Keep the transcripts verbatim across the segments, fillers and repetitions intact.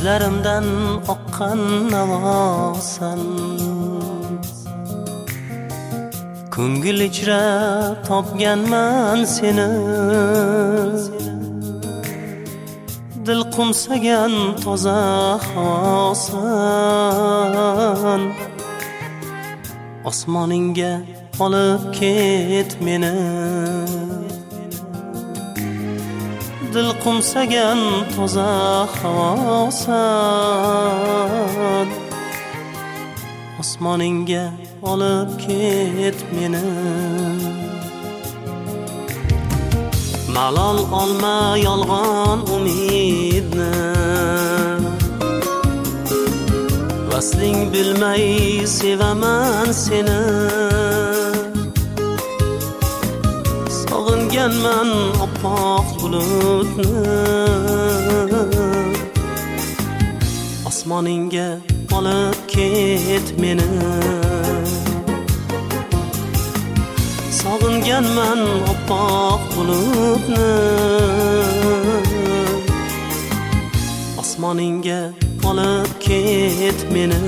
ko'zlarimdan oqqan navosan, ko'ngil ichra topganman seni, dil qumsagan toza havosan, osmoningga olib ket meni, dil qumsagan toza havosan, osmoningga olib ket meni. Malol olma yolg'on umidni, vasling bilmay sevaman seni, sog'inganman oppoq bulutni, osmoningga olib ket meni, sog'inganman oppoq bulutni, osmoningga olib ket meni,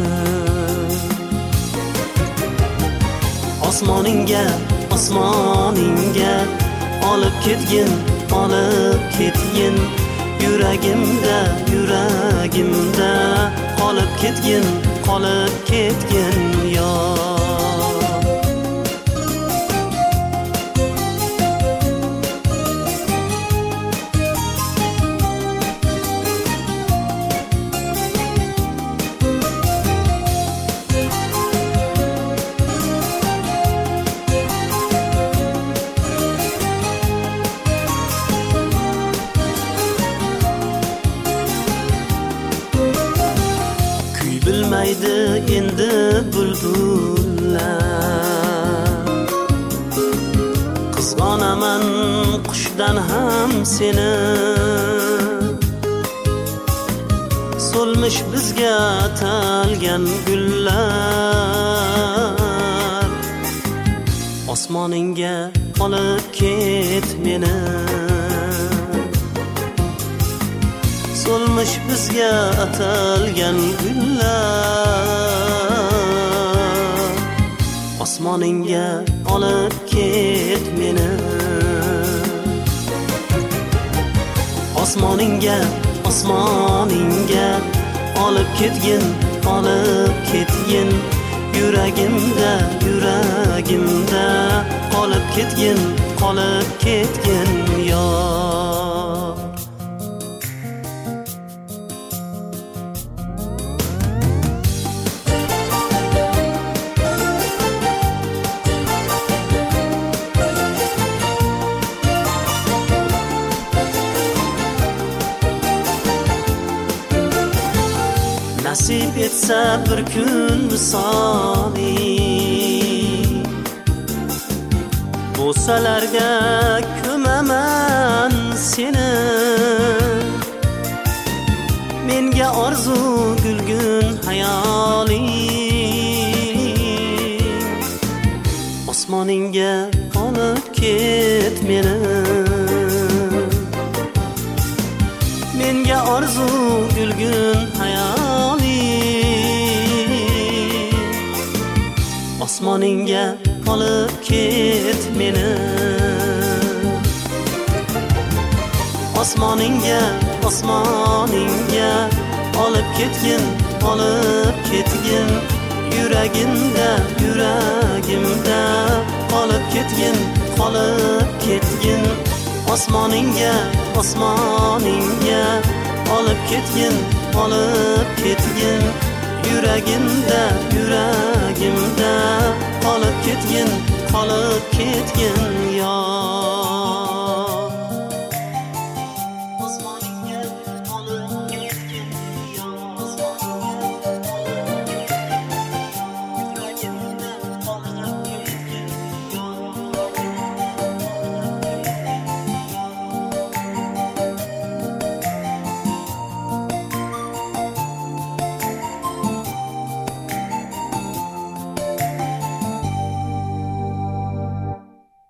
osmoningga, osmoningga olib ketgin, olib ketgin, yuragimda, yuragimda qolib ketgin, qolib ketgin yor. Bilmaydi endi bulbullar, qizg'onaman qushdan ham seni, so'lmish bizga atalgan gullar, osmoningga olib ket meni, so'lmish bizga atalgan gullar, osmoningga olib ket meni, osmoningga, osmoningga olib ketgin, olib ketgin, yuragimda, yuragimda qolib ketgin, qolib ketgin yor. Nasib etsa bir kun misoli, bo'salarga ko'maman seni, menga orzu gulgun hayoling, osmoningga olib ket meni, menga orzu gulgun hayoling, osmoningga olib ket meni, osmoningga, osmoningga olib ketgin, olib ketgin, yuragimda, yuragimda qolib ketgin, qolib ketgin, osmoningga, osmoningga olib ketgin, olib ketgin, yuragimda, yuragimda qolib ketgin, qolib ketgin yor.